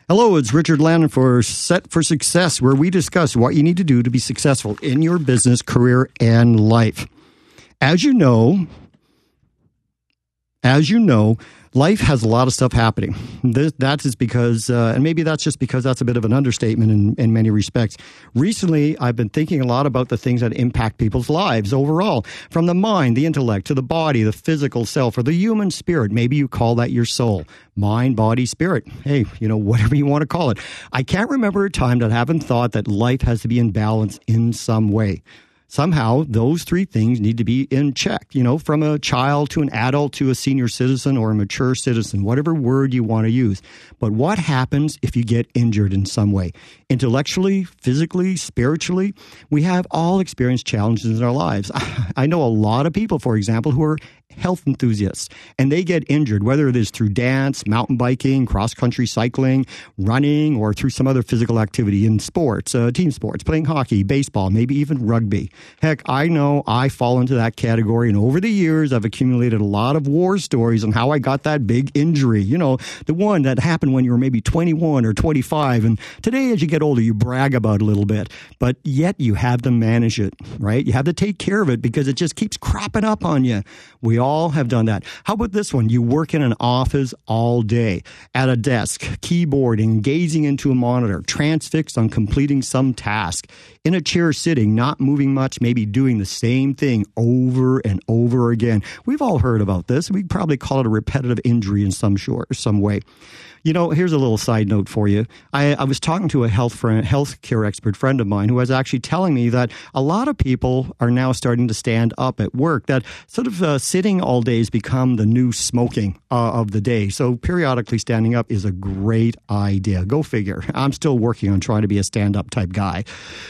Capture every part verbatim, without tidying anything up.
Hello, it's Richard Lannon for Set for Success, where we discuss what you need to do to be successful in your business, career, and life. As you know, as you know, life has a lot of stuff happening. This, that is because, uh, and maybe that's just because that's a bit of an understatement in, in many respects. Recently, I've been thinking a lot about the things that impact people's lives overall, from the mind, the intellect, to the body, the physical self, or the human spirit. Maybe you call that your soul. Mind, body, spirit. Hey, you know, whatever you want to call it. I can't remember a time that I haven't thought that life has to be in balance in some way. Somehow, those three things need to be in check, you know, from a child to an adult to a senior citizen or a mature citizen, whatever word you want to use. But what happens if you get injured in some way? Intellectually, physically, spiritually, we have all experienced challenges in our lives. I know a lot of people, for example, who are health enthusiasts, and they get injured, whether it is through dance, mountain biking, cross-country cycling, running, or through some other physical activity in sports, uh, team sports, playing hockey, baseball, maybe even rugby. Heck, I know I fall into that category, and over the years, I've accumulated a lot of war stories on how I got that big injury. You know, the one that happened when you were maybe twenty-one or twenty-five, and today, as you get older, you brag about it a little bit, but yet you have to manage it, right? You have to take care of it because it just keeps cropping up on you. We all all have done that. How about this one? You work in an office all day, at a desk, keyboarding, gazing into a monitor, transfixed on completing some task, in a chair sitting, not moving much, maybe doing the same thing over and over again. We've all heard about this. We probably call it a repetitive injury in some short, some way. You know, here's a little side note for you. I, I was talking to a health friend, healthcare expert friend of mine who was actually telling me that a lot of people are now starting to stand up at work, that sort of uh, sitting all day has become the new smoking uh, of the day. So periodically standing up is a great idea. Go figure. I'm still working on trying to be a stand-up type guy.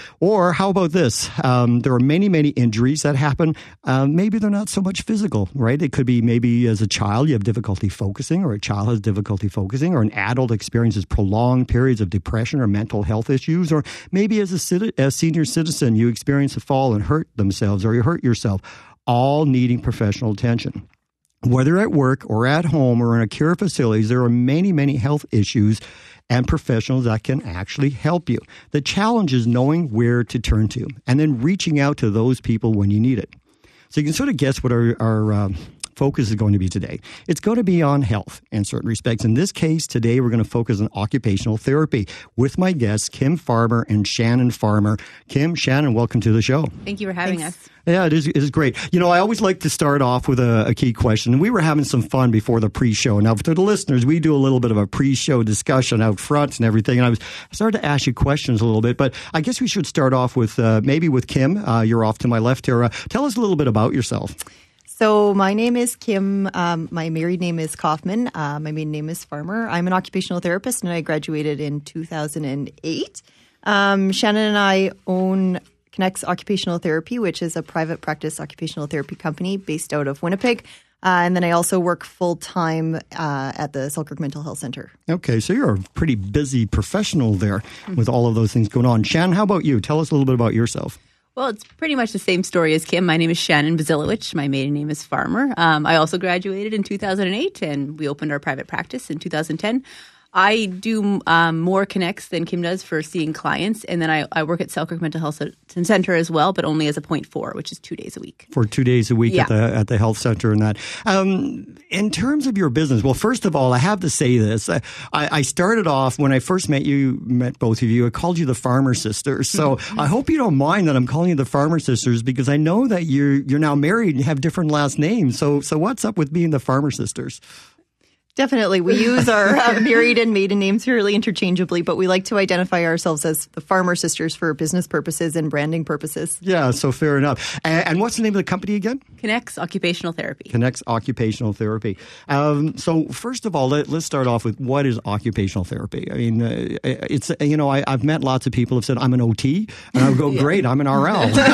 Or how about this? Um, there are many, many injuries that happen. Uh, maybe they're not so much physical, right? It could be maybe as a child you have difficulty focusing, or a child has difficulty focusing, or an adult experiences prolonged periods of depression or mental health issues, or maybe as a, citi- a senior citizen you experience a fall and hurt themselves, or you hurt yourself, all needing professional attention. Whether at work or at home or in a care facilities, there are many, many health issues and professionals that can actually help you. The challenge is knowing where to turn to and then reaching out to those people when you need it. So you can sort of guess what our, our uh, focus is going to be today. It's going to be on health in certain respects. In this case, today we're going to focus on occupational therapy with my guests, Kim Farmer and Shannon Farmer. Kim, Shannon, welcome to the show. Thank you for having Thanks. us. Yeah, it is, it is great. You know, I always like to start off with a, a key question. We were having some fun before the pre-show. Now, for the listeners, we do a little bit of a pre-show discussion out front and everything. And I was I started to ask you questions a little bit, but I guess we should start off with uh, maybe with Kim. Uh, you're off to my left here. Uh, tell us a little bit about yourself. So my name is Kim. Um, my married name is Kaufman. Uh, my maiden name is Farmer. I'm an occupational therapist, and I graduated in two thousand eight. Um, Shannon and I own Connects Occupational Therapy, which is a private practice occupational therapy company based out of Winnipeg. Uh, and then I also work full-time uh, at the Selkirk Mental Health Center. Okay, so you're a pretty busy professional there mm-hmm. with all of those things going on. Shannon, how about you? Tell us a little bit about yourself. Well, it's pretty much the same story as Kim. My name is Shannon Bazilowicz. My maiden name is Farmer. Um, I also graduated in two thousand eight, and we opened our private practice in two thousand ten. I do um, more connects than Kim does for seeing clients, and then I, I work at Selkirk Mental Health Center as well, but only as a point four, which is two days a week. For two days a week yeah. at the at the health center and that. Um, in terms of your business, well, first of all, I have to say this. I, I started off, when I first met you, met both of you, I called you the Farmer Sisters. So I hope you don't mind that I'm calling you the Farmer Sisters, because I know that you're you're now married and you have different last names. So so what's up with being the Farmer Sisters? Definitely. We use our uh, married and maiden names fairly interchangeably, but we like to identify ourselves as the Farmer Sisters for business purposes and branding purposes. Yeah, so fair enough. And, and what's the name of the company again? Connects Occupational Therapy. Connects Occupational Therapy. Um, so first of all, let, let's start off with what is occupational therapy? I mean, uh, it's, you know, I, I've met lots of people who have said, I'm an O T, and I would go, yeah. Great, I'm an R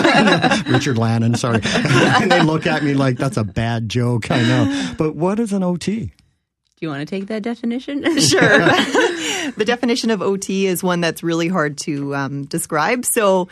L. Richard Lannon, sorry. And they look at me like, that's a bad joke, I know. But what is an O T? Do you want to take that definition? Sure. The definition of O T is one that's really hard to um, describe. So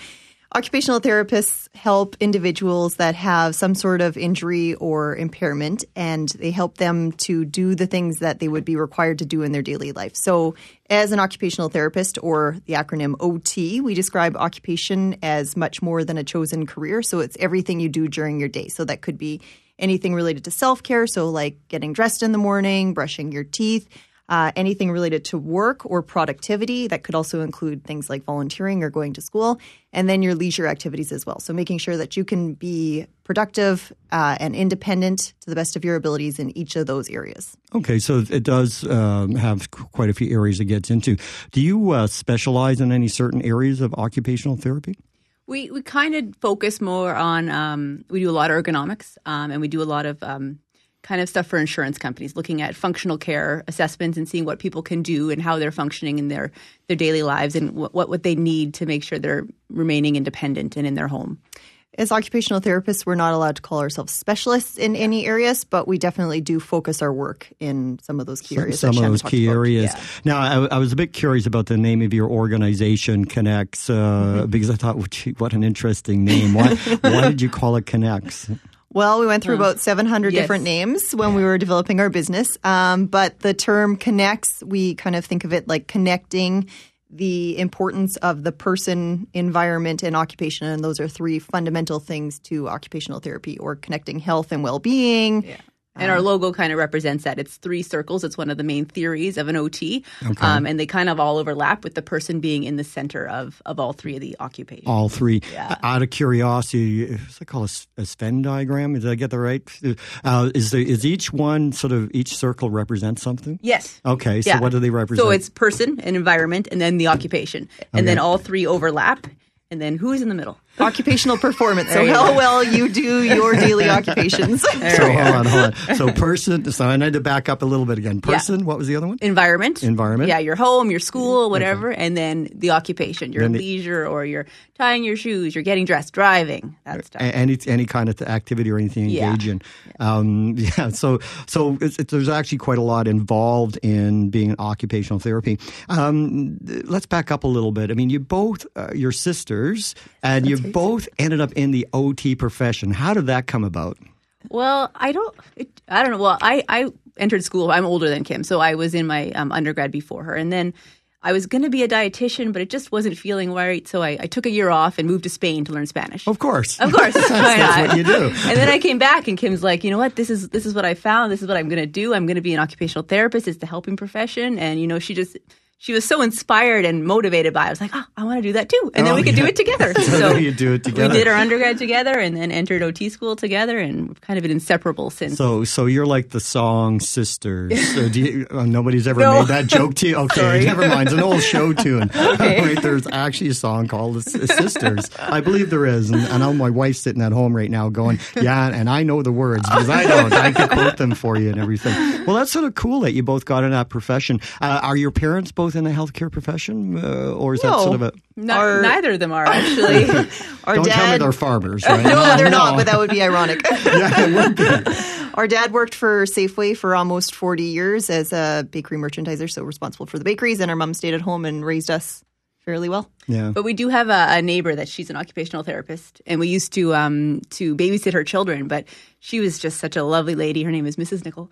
Occupational therapists help individuals that have some sort of injury or impairment, and they help them to do the things that they would be required to do in their daily life. So as an occupational therapist, or the acronym O T, we describe occupation as much more than a chosen career. So it's everything you do during your day. So that could be anything related to self-care, so like getting dressed in the morning, brushing your teeth, Uh, anything related to work or productivity. That could also include things like volunteering or going to school, and then your leisure activities as well. So making sure that you can be productive uh, and independent to the best of your abilities in each of those areas. Okay, so it does um, have quite a few areas it gets into. Do you uh, specialize in any certain areas of occupational therapy? We we kind of focus more on, um, we do a lot of ergonomics, um, and we do a lot of um, kind of stuff for insurance companies, looking at functional care assessments and seeing what people can do and how they're functioning in their, their daily lives, and what, what they need to make sure they're remaining independent and in their home. As occupational therapists, we're not allowed to call ourselves specialists in any areas, but we definitely do focus our work in some of those key areas. Some, some of those key about. areas. Yeah. Now, I, I was a bit curious about the name of your organization, Connects, uh, mm-hmm. because I thought, well, gee, what an interesting name. Why, why did you call it Connects? Well, we went through uh, about seven hundred yes. different names when we were developing our business. Um, but the term connects, we kind of think of it like connecting the importance of the person, environment, and occupation. And those are three fundamental things to occupational therapy, or connecting health and well-being. Yeah. And our logo kind of represents that. It's three circles. It's one of the main theories of an O T. Okay. Um, and they kind of all overlap, with the person being in the center of, of all three of the occupations. All three. Yeah. Out of curiosity, is it called a, a Sven diagram? Did I get that right? Uh, is, the, is each one sort of, each circle represents something? Yes. Okay. So yeah. what do they represent? So it's person and environment, and then the occupation. And okay. then all three overlap. And then who's in the middle? Occupational performance. So how go. well you do your daily occupations. So hold on, hold on. So person, so I need to back up a little bit again. Person, yeah. What was the other one? Environment. Environment. Yeah, your home, your school, whatever. Okay. And then the occupation, your the, leisure, or you're tying your shoes, you're getting dressed, driving, that stuff. Any any kind of activity or anything you yeah. engage in. Yeah, um, yeah so so it's, it's, there's actually quite a lot involved in being an occupational therapy. Um, let's back up a little bit. I mean, you both, uh, your sisters, and you right. both ended up in the O T profession. How did that come about? Well, I don't, it, I don't know. Well, I, I entered school. I'm older than Kim, so I was in my um, undergrad before her. And then I was going to be a dietitian, but it just wasn't feeling right. So I, I took a year off and moved to Spain to learn Spanish. Of course. Of course. that's, that's what you do. And then I came back, and Kim's like, you know what? This is this is what I found. This is what I'm going to do. I'm going to be an occupational therapist. It's the helping profession. And, you know, she just... She was so inspired and motivated by it. I was like, oh, I want to do that too. And then oh, we could yeah. do it together. So, so you do it together. We did our undergrad together, and then entered O T school together, and we've kind of been inseparable since. So so you're like the song Sisters. So do you, oh, nobody's ever no. made that joke to you? Okay, Sorry. Never mind. It's an old show tune. Okay. Right, there's actually a song called Sisters. I believe there is. And I know my wife's sitting at home right now going, yeah, and I know the words because I don't. I can quote them for you and everything. Well, that's sort of cool that you both got in that profession. Uh, are your parents both in the healthcare profession? Uh, or is no, that sort of a... No, our, neither of them are, actually. Our Don't dad, tell me they're farmers, right? no, no, they're no. not, but that would be ironic. Yeah, it would be. Our dad worked for Safeway for almost forty years as a bakery merchandiser, so responsible for the bakeries, and our mom stayed at home and raised us fairly well. Yeah. But we do have a, a neighbor that she's an occupational therapist, and we used to um, to babysit her children, but she was just such a lovely lady. Her name is Missus Nickel.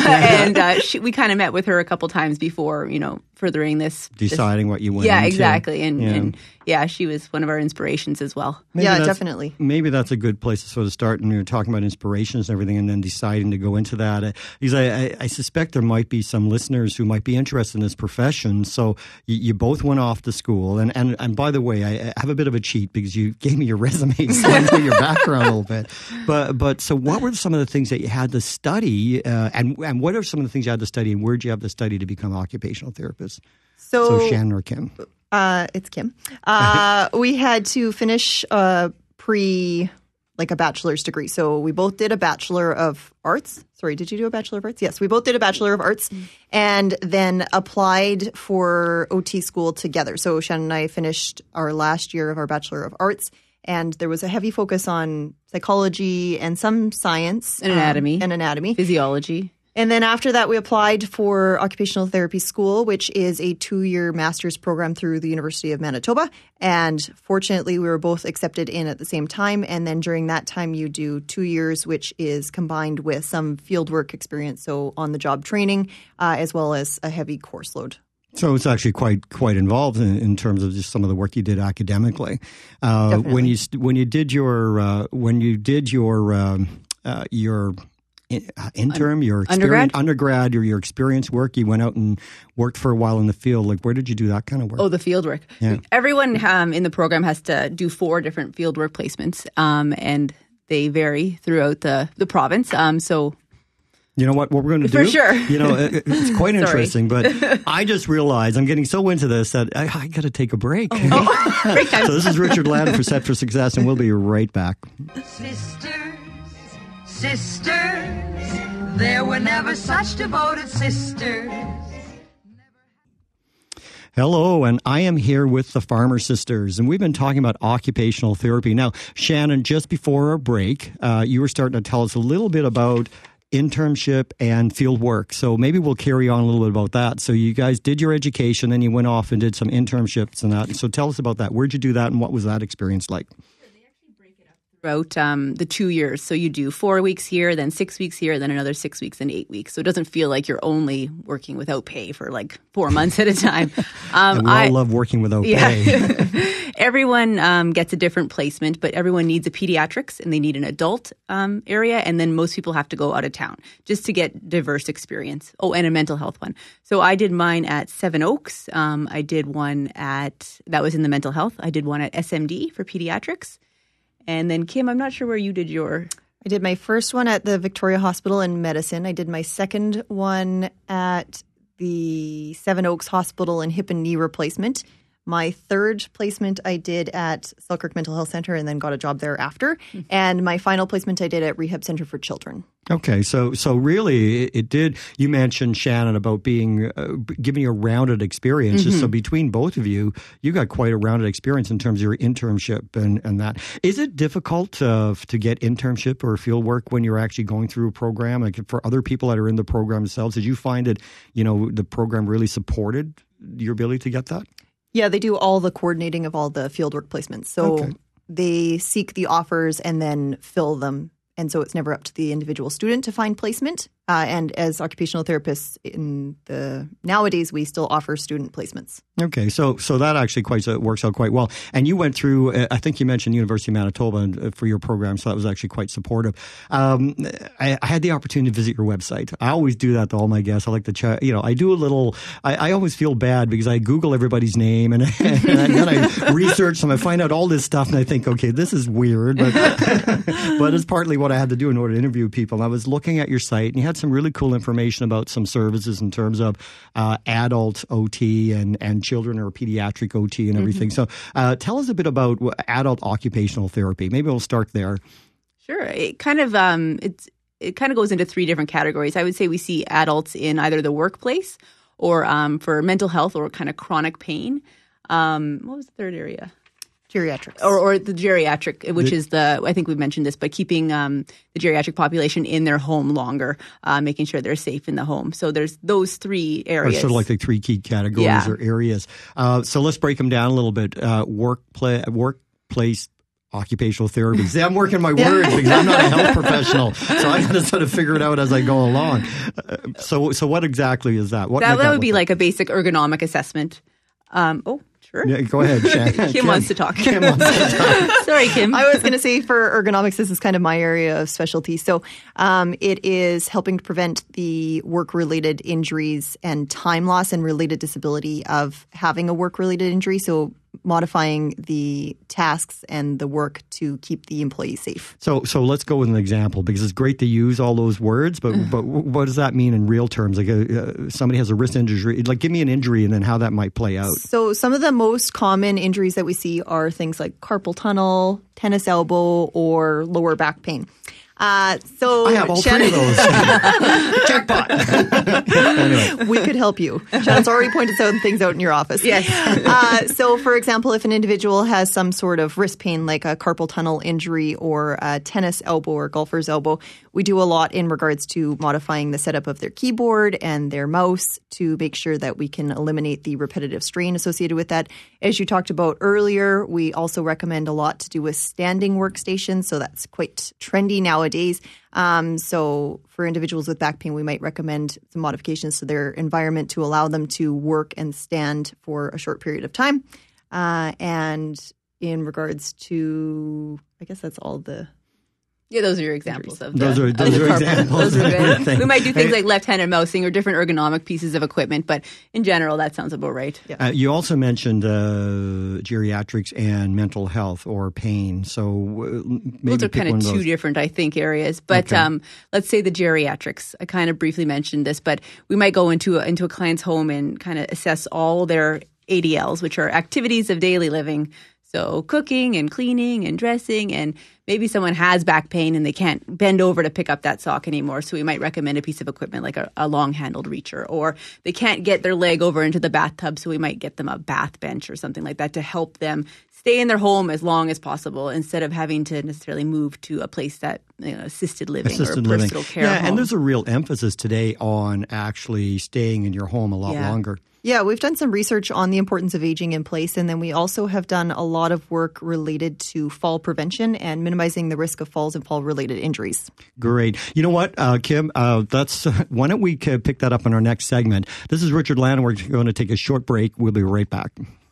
and uh, she, we kind of met with her a couple times before, you know, furthering this. Deciding this, what you went Yeah, into. exactly. And yeah. and yeah, she was one of our inspirations as well. Maybe yeah, definitely. Maybe that's a good place to sort of start. And we were talking about inspirations and everything, and then deciding to go into that. Uh, because I, I, I suspect there might be some listeners who might be interested in this profession. So you, you both went off to school. And, and, and by the way, I, I have a bit of a cheat because you gave me your resume, so I know your background a little bit. But, but so what were some of the things that you had to study? Uh, and, and what are some of the things you had to study? And where did you have to study to become an occupational therapist? So, so Shannon or Kim? Uh, it's Kim. Uh, we had to finish uh, pre, like a bachelor's degree. So we both did a Bachelor of Arts. Sorry, did you do a Bachelor of Arts? Yes, we both did a Bachelor of Arts mm-hmm. and then applied for O T school together. So Shannon and I finished our last year of our Bachelor of Arts, and there was a heavy focus on psychology and some science. And anatomy. Um, and anatomy. Physiology. And then after that, we applied for occupational therapy school, which is a two-year master's program through the University of Manitoba. And fortunately, we were both accepted in at the same time. And then during that time, you do two years, which is combined with some fieldwork experience, so on-the-job training, uh, as well as a heavy course load. So it's actually quite quite involved in, in terms of just some of the work you did academically. Uh, when you when you did your uh, when you did your um, uh, your interim, your undergrad, undergrad, or your experience work, you went out and worked for a while in the field. Like, where did you do that kind of work? Oh, the field work. Yeah. Everyone um, in the program has to do four different field work placements, um, and they vary throughout the the province. Um, so. You know what, what we're going to do? For sure. You know, it, it's quite interesting, but I just realized I'm getting so into this that I, I got to take a break. Oh, oh. So this is Richard Ladd for Set for Success, and we'll be right back. Sisters, sisters, there were never such devoted sisters. Hello, and I am here with the Farmer Sisters, and we've been talking about occupational therapy. Now, Shannon, just before our break, uh, you were starting to tell us a little bit about internship and field work. So maybe we'll carry on a little bit about that. So you guys did your education, then you went off and did some internships and that. So tell us about that. Where'd you do that, and what was that experience like? Throughout um, the two years. So you do four weeks here, then six weeks here, then another six weeks and eight weeks. So it doesn't feel like you're only working without pay for like four months at a time. Um, and we all I, love working without yeah. pay. Everyone um, gets a different placement, but everyone needs a pediatrics and they need an adult um, area. And then most people have to go out of town just to get diverse experience. Oh, and a mental health one. So I did mine at Seven Oaks. Um, I did one at, that was in the mental health. I did one at S M D for pediatrics. And then, Kim, I'm not sure where you did your... I did my first one at the Victoria Hospital in Medicine. I did my second one at the Seven Oaks Hospital in hip and knee replacement. My third placement I did at Selkirk Mental Health Center and then got a job there after. Mm-hmm. And my final placement I did at Rehab Center for Children. Okay, so so really it, it did, you mentioned, Shannon, about being, uh, giving you a rounded experience. Mm-hmm. So between both of you, you got quite a rounded experience in terms of your internship and, and that. Is it difficult uh, to get internship or field work when you're actually going through a program? Like for other people that are in the program themselves, did you find that, you know, the program really supported your ability to get that? Yeah, they do all the coordinating of all the fieldwork placements. So okay. They seek the offers and then fill them. And so it's never up to the individual student to find placement. Uh, and as occupational therapists in the nowadays, we still offer student placements. Okay, so so that actually quite uh, works out quite well. And you went through, uh, I think you mentioned University of Manitoba uh, for your program, so that was actually quite supportive. Um, I, I had the opportunity to visit your website. I always do that to all my guests. I like to check, you know, I do a little, I, I always feel bad because I Google everybody's name and, and then I research them. I find out all this stuff and I think, okay, this is weird, but, but it's partly what I had to do in order to interview people. I was looking at your site and you had some really cool information about some services in terms of uh, adult O T and, and children or pediatric O T and everything. Mm-hmm. So uh, tell us a bit about adult occupational therapy. Maybe we'll start there. Sure. It kind of um, it's it kind of goes into three different categories. I would say we see adults in either the workplace or um, for mental health or kind of chronic pain. Um, what was the third area? Geriatrics. Or, or the geriatric, which the, is the, I think we've mentioned this, but keeping um, the geriatric population in their home longer, uh, making sure they're safe in the home. So there's those three areas. Or sort of like the three key categories yeah. or areas. Uh, so let's break them down a little bit. Uh, workplace, workplace occupational therapy. See, I'm working my words because I'm not a health professional. So I got to sort of figure it out as I go along. Uh, so so what exactly is that? What that, that, that would be like? like a basic ergonomic assessment. Um, oh. Sure. Yeah, go ahead, Shannon. Kim, Kim wants to talk. Kim wants to talk. Sorry, Kim. I was going to say for ergonomics, this is kind of my area of specialty. So um, it is helping to prevent the work-related injuries and time loss and related disability of having a work-related injury. So modifying the tasks and the work to keep the employee safe. So so let's go with an example because it's great to use all those words, but but what does that mean in real terms? Like a, uh, somebody has a wrist injury, like give me an injury and then how that might play out. So some of the most common injuries that we see are things like carpal tunnel, tennis elbow, or lower back pain. Uh, so I have all Shannon, three of those. Jackpot. Anyway. We could help you. Shannon's already pointed some things out in your office. Yes. uh, so, for example, if an individual has some sort of wrist pain, like a carpal tunnel injury or a tennis elbow or golfer's elbow, we do a lot in regards to modifying the setup of their keyboard and their mouse to make sure that we can eliminate the repetitive strain associated with that. As you talked about earlier, we also recommend a lot to do with standing workstations. So that's quite trendy nowadays. Days. Um, so for individuals with back pain, we might recommend some modifications to their environment to allow them to work and stand for a short period of time. Uh, and in regards to, I guess that's all the... Yeah, those are your examples of the, those are, those of the are carpal. examples. Those are good. We might do things Hey. like left-handed mousing or different ergonomic pieces of equipment, but in general, that sounds about right. Yeah. Uh, you also mentioned uh, geriatrics and mental health or pain. So uh, maybe Those are pick kind one of of two those. different, I think, areas. But Okay. um, let's say the geriatrics. I kind of briefly mentioned this, but we might go into a, into a client's home and kind of assess all their A D Ls, which are activities of daily living. So cooking and cleaning and dressing, and maybe someone has back pain and they can't bend over to pick up that sock anymore. So we might recommend a piece of equipment like a, a long-handled reacher, or they can't get their leg over into the bathtub. So we might get them a bath bench or something like that to help them stay in their home as long as possible instead of having to necessarily move to a place that, you know, assisted living Assisted or living. personal care Yeah, home. and there's a real emphasis today on actually staying in your home a lot Yeah. longer. Yeah, we've done some research on the importance of aging in place, and then we also have done a lot of work related to fall prevention and minimizing the risk of falls and fall-related injuries. Great. You know what, uh, Kim? Uh, that's why don't we uh, pick that up in our next segment? This is Richard Lannon. We're going to take a short break. We'll be right back.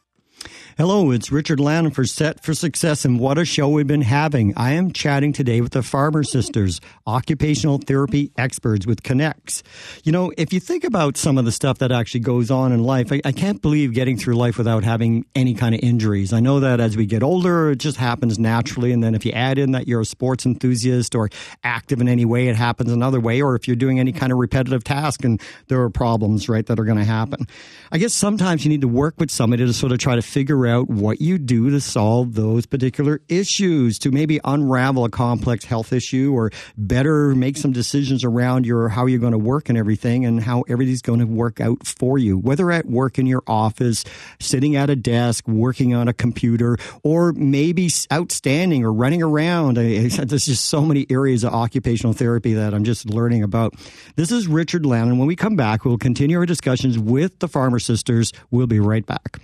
Hello, it's Richard Lannon for Set for Success, and what a show we've been having. I am chatting today with the Farmer Sisters, occupational therapy experts with Connects. You know, if you think about some of the stuff that actually goes on in life, I, I can't believe getting through life without having any kind of injuries. I know that as we get older, it just happens naturally, and then if you add in that you're a sports enthusiast or active in any way, it happens another way, or if you're doing any kind of repetitive task, and there are problems, right, that are going to happen. I guess sometimes you need to work with somebody to sort of try to figure out what you do to solve those particular issues, to maybe unravel a complex health issue, or better make some decisions around your how you're going to work and everything, and how everything's going to work out for you, whether at work in your office, sitting at a desk, working on a computer, or maybe outstanding or running around. I, there's just so many areas of occupational therapy that I'm just learning about. This is Richard Lannon. When we come back, we'll continue our discussions with the Farmer Sisters. We'll be right back.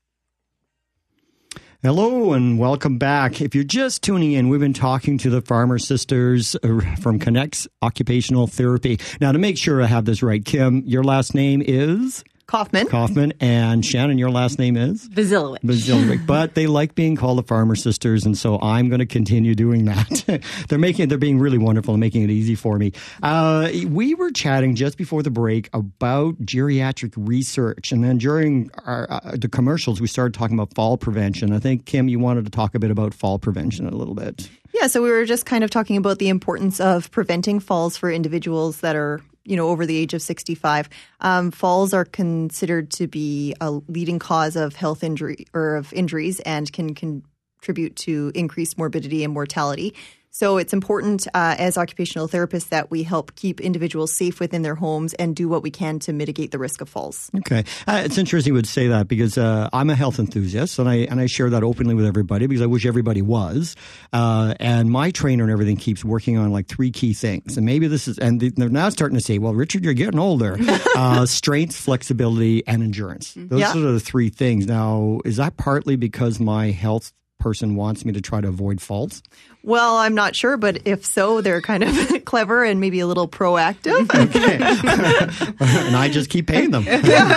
Hello and welcome back. If you're just tuning in, we've been talking to the Farmer Sisters from Connects Occupational Therapy. Now, to make sure I have this right, Kim, your last name is? Kaufman. Kaufman. And Shannon, your last name is? Vasilowicz. Vasilowicz. But they like being called the Farmer Sisters, and so I'm going to continue doing that. they're making, they're being really wonderful and making it easy for me. Uh, we were chatting just before the break about geriatric research, and then during our, uh, the commercials, we started talking about fall prevention. I think, Kim, you wanted to talk a bit about fall prevention a little bit. Yeah, so we were just kind of talking about the importance of preventing falls for individuals that are, you know, over the age of sixty-five. Um, falls are considered to be a leading cause of health injury or of injuries and can contribute to increased morbidity and mortality. So it's important uh, as occupational therapists that we help keep individuals safe within their homes and do what we can to mitigate the risk of falls. Okay. Uh, it's interesting you would say that because uh, I'm a health enthusiast, and I and I share that openly with everybody because I wish everybody was. Uh, and my trainer and everything keeps working on like three key things. And maybe this is, and they're now starting to say, well, Richard, you're getting older. uh, strength, flexibility, and endurance. Those Yeah. are the three things. Now, is that partly because my health person wants me to try to avoid falls? Well, I'm not sure, but if so, they're kind of clever and maybe a little proactive. Okay. And I just keep paying them.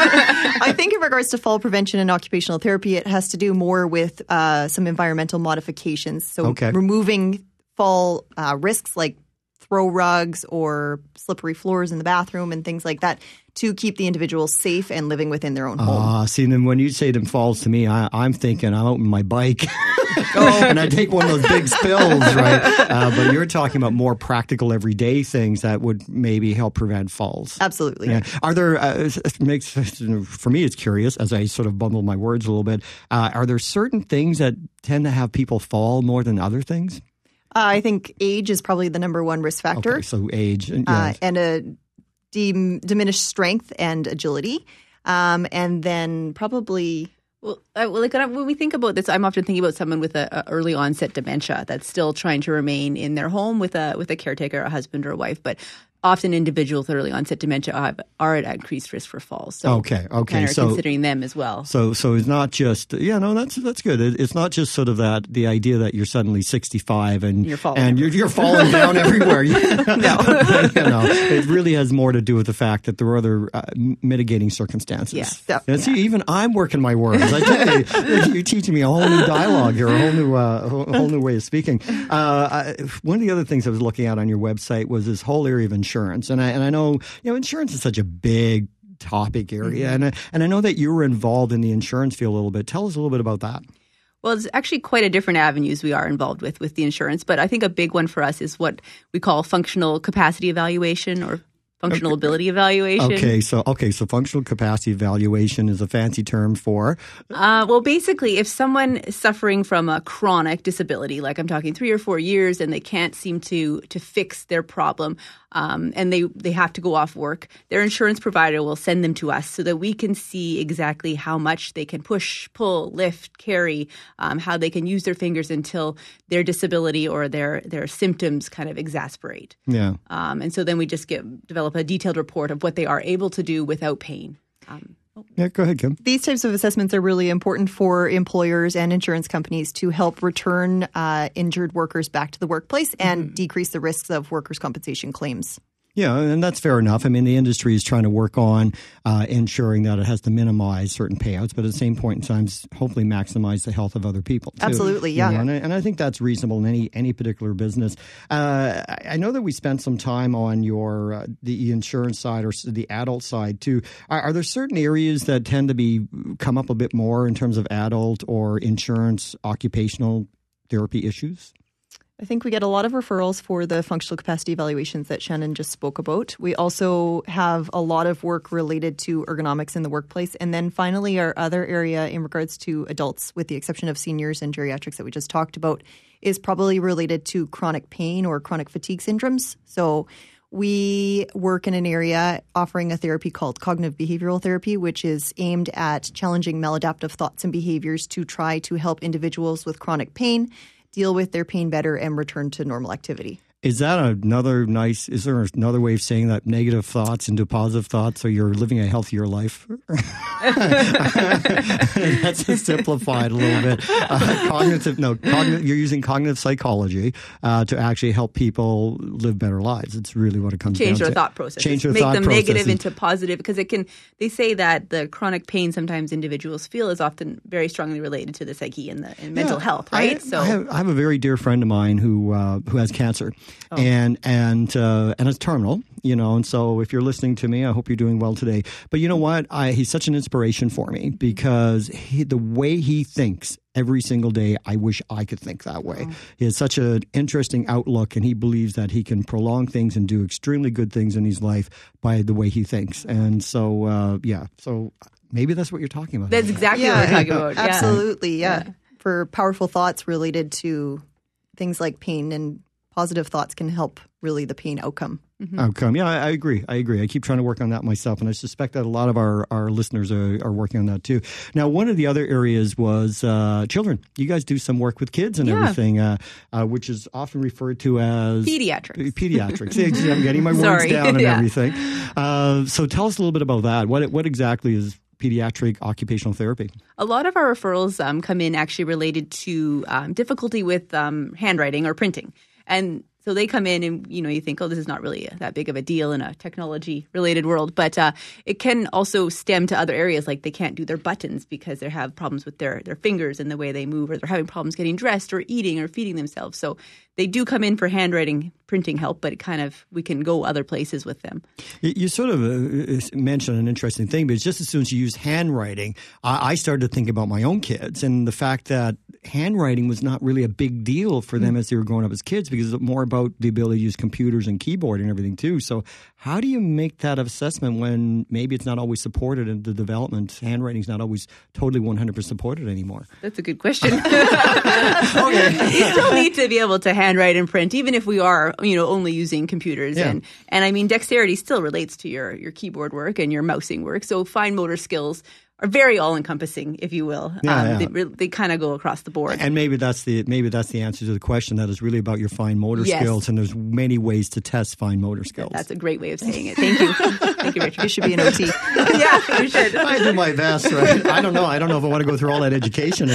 I think in regards to fall prevention and occupational therapy, it has to do more with uh, some environmental modifications. So Okay. removing fall uh, risks like throw rugs or slippery floors in the bathroom and things like that to keep the individual safe and living within their own home. Ah, see, then when you say them falls to me, I, I'm thinking I'm out on my bike and I take one of those big spills, right? Uh, but you're talking about more practical everyday things that would maybe help prevent falls. Absolutely. Yeah. Are there, uh, it makes, for me, it's curious as I sort of bundle my words a little bit. Uh, are there certain things that tend to have people fall more than other things? Uh, I think age is probably the number one risk factor. Okay, so age. Yes. Uh, and a de- diminished strength and agility. Um, and then probably... Well, uh, well, like when we think about this, I'm often thinking about someone with a, a early onset dementia that's still trying to remain in their home with a with a caretaker, a husband or a wife. But often individuals with early onset dementia have, are at increased risk for falls. So okay, okay, kind of so considering them as well. So, so it's not just yeah, no, that's that's good. It, it's not just sort of that the idea that you're suddenly sixty-five and you're falling and you're, you're falling down everywhere. no, you know, it really has more to do with the fact that there are other uh, mitigating circumstances. Yes. Yeah. And see, even I'm working my words. I tell you, you're teaching me a whole new dialogue here, a whole new, uh, whole, whole new way of speaking. Uh, I, one of the other things I was looking at on your website was this whole area of insurance, and I and I know you know insurance is such a big topic area, mm-hmm. and I, and I know that you were involved in the insurance field a little bit. Tell us a little bit about that. Well, it's actually quite a different avenues we are involved with with the insurance, but I think a big one for us is what we call functional capacity evaluation or functional okay. ability evaluation. Okay, so okay, so functional capacity evaluation is a fancy term for. Uh, well, basically, if someone is suffering from a chronic disability, like I'm talking three or four years, and they can't seem to to fix their problem, um, and they they have to go off work, their insurance provider will send them to us so that we can see exactly how much they can push, pull, lift, carry, um, how they can use their fingers until their disability or their their symptoms kind of exasperate. Yeah, um, and so then we just get develop a detailed report of what they are able to do without pain. Um, yeah, go ahead, Kim. These types of assessments are really important for employers and insurance companies to help return uh, injured workers back to the workplace and mm-hmm. decrease the risks of workers' compensation claims. Yeah, and that's fair enough. I mean, the industry is trying to work on uh, ensuring that it has to minimize certain payouts, but at the same point in time, hopefully maximize the health of other people, too. Absolutely, yeah. You know, and, I, and I think that's reasonable in any any particular business. Uh, I know that we spent some time on your uh, the insurance side or the adult side, too. Are, are there certain areas that tend to be come up a bit more in terms of adult or insurance occupational therapy issues? I think we get a lot of referrals for the functional capacity evaluations that Shannon just spoke about. We also have a lot of work related to ergonomics in the workplace. And then finally, our other area in regards to adults, with the exception of seniors and geriatrics that we just talked about, is probably related to chronic pain or chronic fatigue syndromes. So we work in an area offering a therapy called cognitive behavioral therapy, which is aimed at challenging maladaptive thoughts and behaviors to try to help individuals with chronic pain deal with their pain better and return to normal activity. Is that another nice, is there another way of saying that negative thoughts into positive thoughts so you're living a healthier life? That's simplified a little bit. Uh, cognitive, no, cognitive, you're using cognitive psychology uh, to actually help people live better lives. It's really what it comes Change down their to. thought process. Change their Make thought them processes. negative into positive, because it can, they say that the chronic pain sometimes individuals feel is often very strongly related to the psyche and, the, and mental yeah, health, right? I, so I have, I have a very dear friend of mine who uh, who has cancer. Oh. And and uh, and it's terminal, you know. And so, if you're listening to me, I hope you're doing well today. But you know what? I, he's such an inspiration for me because he, the way he thinks every single day, I wish I could think that way. Oh. He has such an interesting outlook, and he believes that he can prolong things and do extremely good things in his life by the way he thinks. And so, uh, yeah. So maybe that's what you're talking about. That's exactly yeah, what we're talking about. Yeah. Absolutely, yeah. yeah. For powerful thoughts related to things like pain, and positive thoughts can help really the pain outcome. Mm-hmm. Outcome. Yeah, I, I agree. I agree. I keep trying to work on that myself, and I suspect that a lot of our, our listeners are, are working on that too. Now, one of the other areas was uh, children. You guys do some work with kids and yeah. everything, uh, uh, which is often referred to as pediatrics. Pediatrics. I'm getting my words Sorry. down and yeah. everything. Uh, so tell us a little bit about that. What what exactly is pediatric occupational therapy? A lot of our referrals um, come in actually related to um, difficulty with um, handwriting or printing. And so they come in and, you know, you think, oh, this is not really that big of a deal in a technology-related world. But uh, it can also stem to other areas, like they can't do their buttons because they have problems with their, their fingers and the way they move, or they're having problems getting dressed or eating or feeding themselves. So they do come in for handwriting, printing help, but it kind of, we can go other places with them. You, you sort of uh, mentioned an interesting thing, but just as soon as you use handwriting, I, I started to think about my own kids and the fact that handwriting was not really a big deal for them as they were growing up as kids because it's more about the ability to use computers and keyboard and everything too. So how do you make that assessment when maybe it's not always supported in the development? Handwriting's not always totally one hundred percent supported anymore. That's a good question. Okay. You still need to be able to handwrite and print, even if we are, you know, only using computers. Yeah. And and I mean, dexterity still relates to your your keyboard work and your mousing work. So fine motor skills are very all-encompassing, if you will. Yeah, um, yeah. They, re- they kind of go across the board. And maybe that's the maybe that's the answer to the question. That is really about your fine motor Yes. skills, and there's many ways to test fine motor skills. That's a great way of saying it. Thank you. Thank you, Richard. You should be an O T. Yeah, you should. I do my best, right? I don't know. I don't know if I want to go through all that education.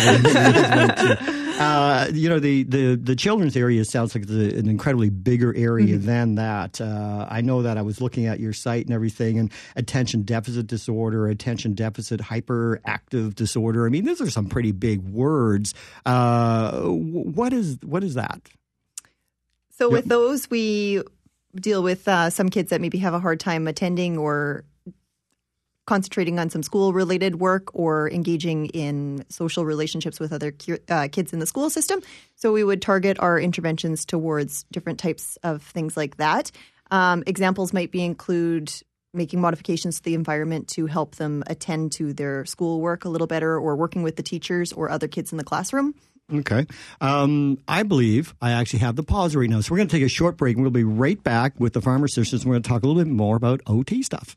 Uh, you know, the, the, the children's area sounds like it's a, an incredibly bigger area mm-hmm. than that. Uh, I know that I was looking at your site and everything, and attention deficit disorder, attention deficit hyperactive disorder. I mean, those are some pretty big words. Uh, what is what is that? So with those, we deal with uh, some kids that maybe have a hard time attending or concentrating on some school-related work or engaging in social relationships with other uh, kids in the school system. So we would target our interventions towards different types of things like that. Um, examples might be include making modifications to the environment to help them attend to their schoolwork a little better, or working with the teachers or other kids in the classroom. Okay. Um, I believe I actually have the pause right now. So we're going to take a short break, and we'll be right back with the Farmer Sisters. We're going to talk a little bit more about O T stuff.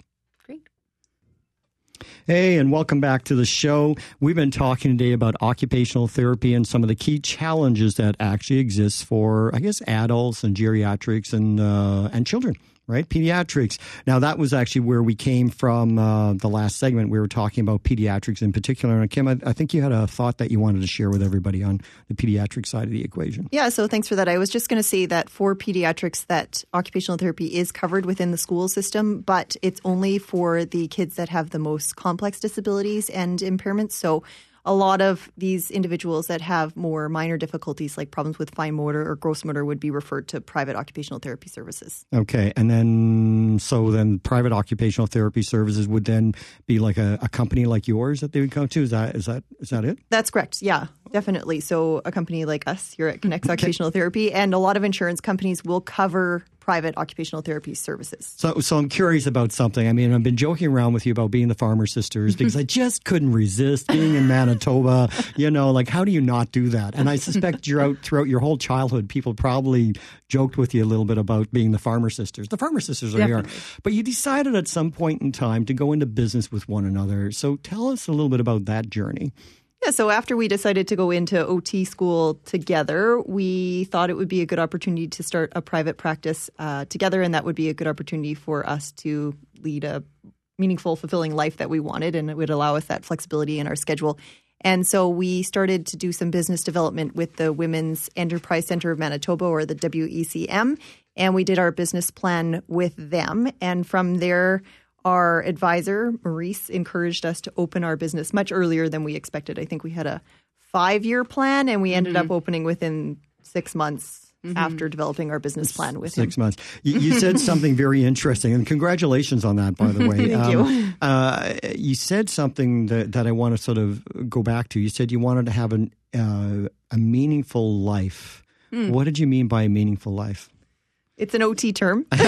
Hey, and welcome back to the show. We've been talking today about occupational therapy and some of the key challenges that actually exist for, I guess, adults and geriatrics and uh, and children, right? Pediatrics. Now, that was actually where we came from uh, the last segment. We were talking about pediatrics in particular. And Kim, I, I think you had a thought that you wanted to share with everybody on the pediatric side of the equation. Yeah, so thanks for that. I was just going to say that for pediatrics, that occupational therapy is covered within the school system, but it's only for the kids that have the most complex disabilities and impairments. So a lot of these individuals that have more minor difficulties, like problems with fine motor or gross motor, would be referred to private occupational therapy services. Okay. And then, so then private occupational therapy services would then be like a, a company like yours that they would come to? Is that, is that, is that it? That's correct. Yeah, definitely. So a company like us here at Connects Occupational Therapy, and a lot of insurance companies will cover private occupational therapy services. So so I'm curious about something. I mean, I've been joking around with you about being the Farmer Sisters because I just couldn't resist being in Manitoba. You know, like, how do you not do that? And I suspect you're out throughout your whole childhood, people probably joked with you a little bit about being the Farmer Sisters. The Farmer Sisters are Definitely. here. But you decided at some point in time to go into business with one another. So tell us a little bit about that journey. Yeah, so after we decided to go into O T school together, we thought it would be a good opportunity to start a private practice uh, together, and that would be a good opportunity for us to lead a meaningful, fulfilling life that we wanted, and it would allow us that flexibility in our schedule. And so we started to do some business development with the Women's Enterprise Center of Manitoba, or the W E C M, and we did our business plan with them. And from there, our advisor, Maurice, encouraged us to open our business much earlier than we expected. I think we had a five-year plan, and we ended mm-hmm. up opening within six months mm-hmm. after developing our business plan with six him. Six months. You, you said something very interesting, and congratulations on that, by the way. Thank um, you. Uh, you said something that, that I want to sort of go back to. You said you wanted to have an, uh, a meaningful life. Mm. What did you mean by a meaningful life? It's an O T term. So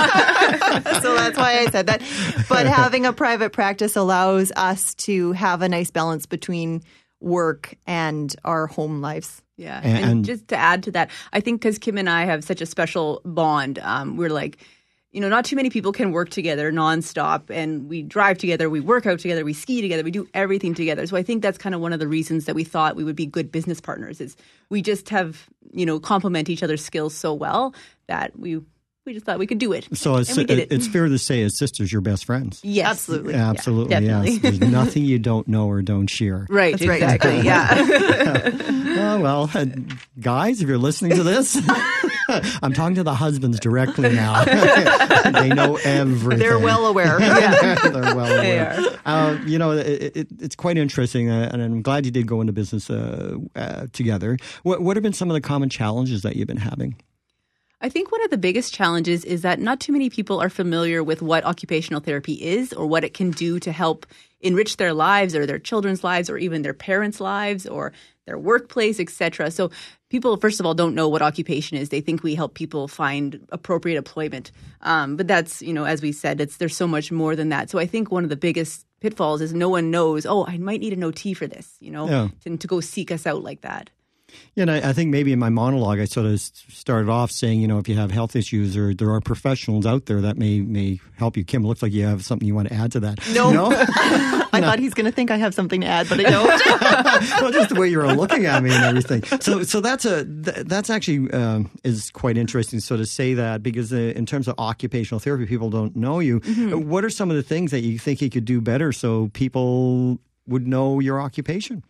that's why I said that. But having a private practice allows us to have a nice balance between work and our home lives. Yeah. And, and just to add to that, I think because Kim and I have such a special bond, um, we're like, you know, not too many people can work together nonstop, and we drive together, we work out together, we ski together, we do everything together. So I think that's kind of one of the reasons that we thought we would be good business partners, is we just have, you know, complement each other's skills so well that we we just thought we could do it. So it's, and we did it. It's fair to say as sisters, you're best friends. Yes. Absolutely. Absolutely, yeah, yes. There's nothing you don't know or don't share. Right, That's right. exactly, yeah. Oh, well, uh, guys, if you're listening to this, I'm talking to the husbands directly now. They know everything. They're well aware. Yeah. They're well aware. They are. Uh, you know, it, it, it's quite interesting, uh, and I'm glad you did go into business uh, uh, together. What, what have been some of the common challenges that you've been having? I think one of the biggest challenges is that not too many people are familiar with what occupational therapy is or what it can do to help enrich their lives or their children's lives or even their parents' lives or their workplace, et cetera. So people, first of all, don't know what occupation is. They think we help people find appropriate employment. Um, but that's, you know, as we said, it's there's so much more than that. So I think one of the biggest pitfalls is no one knows, oh, I might need an O T for this, you know, Yeah. to, to go seek us out like that. Yeah, and I, I think maybe in my monologue I sort of started off saying, you know, if you have health issues or there are professionals out there that may may help you. Kim, it looks like you have something you want to add to that. No. No? I thought he's going to think I have something to add, but I don't. Well, just the way you were looking at me and everything. So, so that's a th- that's actually um, is quite interesting. So to say that because uh, in terms of occupational therapy, people don't know you. Mm-hmm. What are some of the things that you think you could do better so people would know your occupation?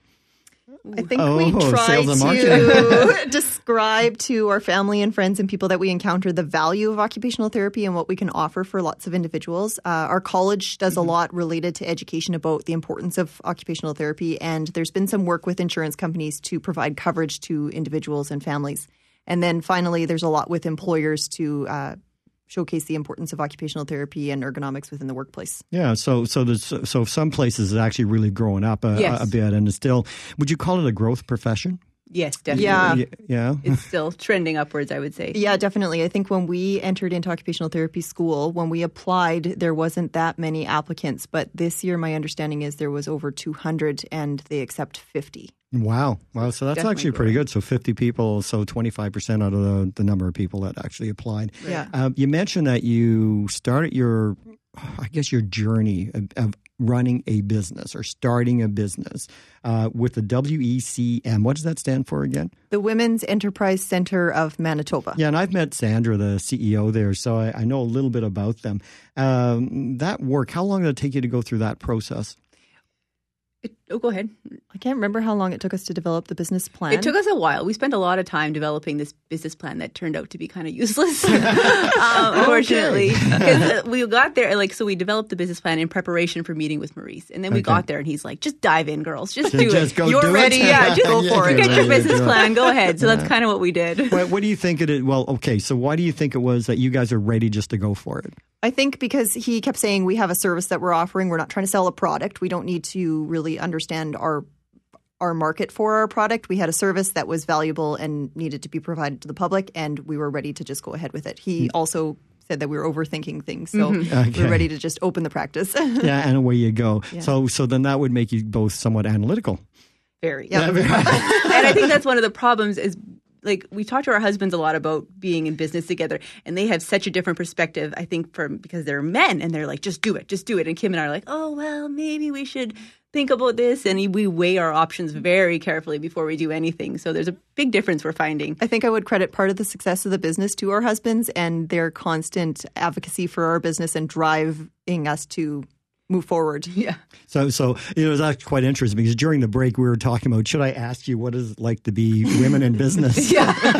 I think Oh, we try sales and to describe to our family and friends and people that we encounter the value of occupational therapy and what we can offer for lots of individuals. Uh, our college does a lot related to education about the importance of occupational therapy, and there's been some work with insurance companies to provide coverage to individuals and families. And then finally, there's a lot with employers to uh, showcase the importance of occupational therapy and ergonomics within the workplace. Yeah, so so there's so some places it's actually really growing up a, Yes. a bit, and it's still. Would you call it a growth profession? Yes, definitely. Yeah. Y- yeah. It's still trending upwards, I would say. Yeah, definitely. I think when we entered into occupational therapy school, when we applied, there wasn't that many applicants. But this year, my understanding is there was over two hundred and they accept fifty. Wow. Wow. So that's Definitely actually pretty good. So fifty people, so twenty-five percent out of the, the number of people that actually applied. Yeah. Uh, you mentioned that you started your, I guess, your journey of, of running a business or starting a business uh, with the W E C M. What does that stand for again? The Women's Enterprise Center of Manitoba. Yeah, and I've met Sandra, the C E O there, so I, I know a little bit about them. Um, that work, how long did it take you to go through that process? It, oh, go ahead. I can't remember how long it took us to develop the business plan. It took us a while. We spent a lot of time developing this business plan that turned out to be kind of useless, um, unfortunately. Because we got there, like, so we developed the business plan in preparation for meeting with Maurice. And then we Okay. got there and he's like, just dive in, girls. Just Just- do just it. go You're do it. ready. Yeah, just go Yeah, for it. you're Get your ready to business do it. plan. Go ahead. So that's kind of what we did. What, what do you think it is? Well, okay, so why do you think it was that you guys are ready just to go for it? I think because he kept saying we have a service that we're offering. We're not trying to sell a product. We don't need to really understand our our market for our product. We had a service that was valuable and needed to be provided to the public, and we were ready to just go ahead with it. He also said that we were overthinking things, so we Okay. were ready to just open the practice. Yeah, and away you go. Yeah. So, so then that would make you both somewhat analytical. Very. Yeah. and I think that's one of the problems is like we talk to our husbands a lot about being in business together and they have such a different perspective, I think, from because they're men and they're like, just do it, just do it. And Kim and I are like, oh, well, maybe we should think about this. And we weigh our options very carefully before we do anything. So there's a big difference we're finding. I think I would credit part of the success of the business to our husbands and their constant advocacy for our business and driving us to move forward. Yeah. So, so it was actually quite interesting because during the break we were talking about, should I ask you what is it like to be women in business?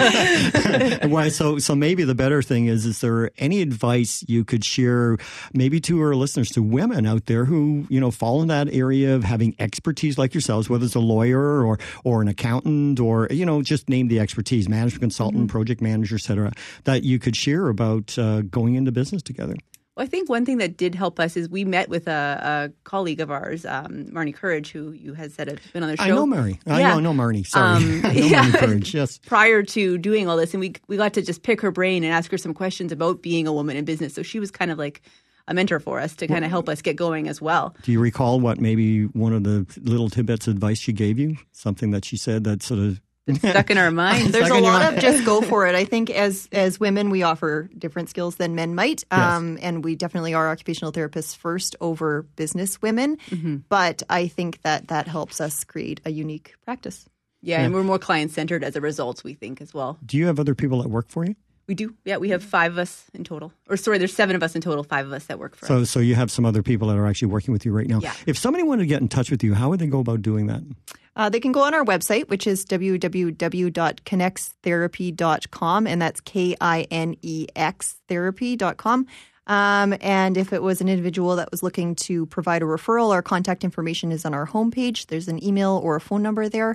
Yeah. Why? So, so maybe the better thing is, is there any advice you could share maybe to our listeners, to women out there who, you know, fall in that area of having expertise like yourselves, whether it's a lawyer or, or an accountant or, you know, just name the expertise, management consultant, mm-hmm. project manager, et cetera, that you could share about uh, going into business together? Well, I think one thing that did help us is we met with a, a colleague of ours, um, Marnie Courage, who you had said had been on the show. I know Mary. I Yeah. know, know Marnie. Sorry. Um, I know yeah. Marnie Courage, yes. Prior to doing all this, and we we got to just pick her brain and ask her some questions about being a woman in business. So she was kind of like a mentor for us to kind of help us get going as well. Do you recall what maybe one of the little tidbits of advice she gave you? Something that she said that sort of Stuck in our minds. There's Stuck a in your lot mind. of just go for it. I think as as women, we offer different skills than men might. Um, and we definitely are occupational therapists first over business women. Mm-hmm. But I think that that helps us create a unique practice. Yeah, and we're more client-centered as a result, we think, as well. Do you have other people that work for you? We do. Yeah, we have five of us in total. Or sorry, there's seven of us in total, five of us that work for So, us. so you have some other people that are actually working with you right now. Yeah. If somebody wanted to get in touch with you, how would they go about doing that? Uh, they can go on our website, which is w w w dot kinex therapy dot com, and that's K I N E X therapy dot com. Um, and if it was an individual that was looking to provide a referral, our contact information is on our homepage. There's an email or a phone number there.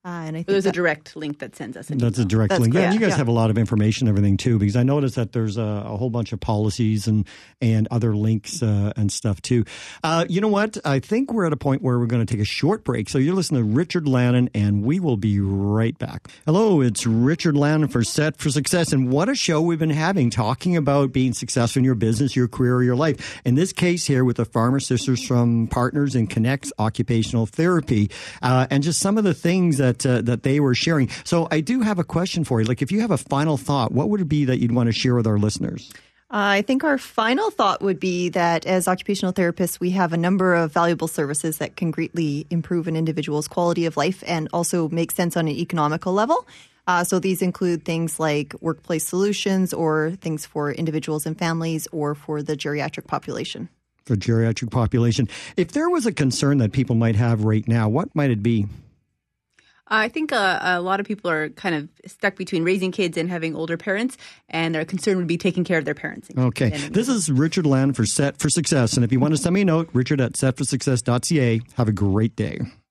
Uh, and I think There's a that- direct link that sends us an That's a email. direct That's link. Yeah, correct, and you guys yeah. have a lot of information, and everything too, because I noticed that there's a, a whole bunch of policies and and other links uh, and stuff too. Uh, you know what? I think we're at a point where we're going to take a short break. So you're listening to Richard Lannon, and we will be right back. Hello, it's Richard Lannon for Set for Success, and what a show we've been having, talking about being successful in your business, your career, or your life. In this case here with the Farmer Sisters from Partners in Connects Occupational Therapy, uh, and just some of the things that uh, that they were sharing. So I do have a question for you. Like, if you have a final thought, what would it be that you'd want to share with our listeners? Uh, I think our final thought would be that as occupational therapists, we have a number of valuable services that can greatly improve an individual's quality of life and also make sense on an economical level. Uh, so these include things like workplace solutions or things for individuals and families or for the geriatric population. For geriatric population. If there was a concern that people might have right now, what might it be? I think uh, a lot of people are kind of stuck between raising kids and having older parents, and their concern would be taking care of their parents. Okay. This is Richard Lannon for Set for Success. And if you want to send me a note, richard at set for success dot c a. Have a great day.